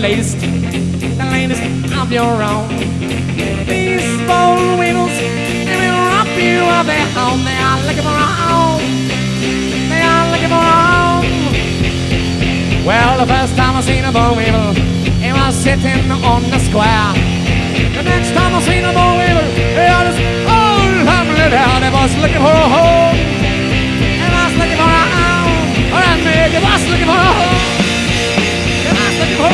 latest of your own. These bold widows, they will rob you of their home. They are looking for a home. They are looking for a home. Well, the first time I seen a boll weevil, he was sitting on the square. The next time I seen a boll weevil, he had his whole family there. They was looking for a home.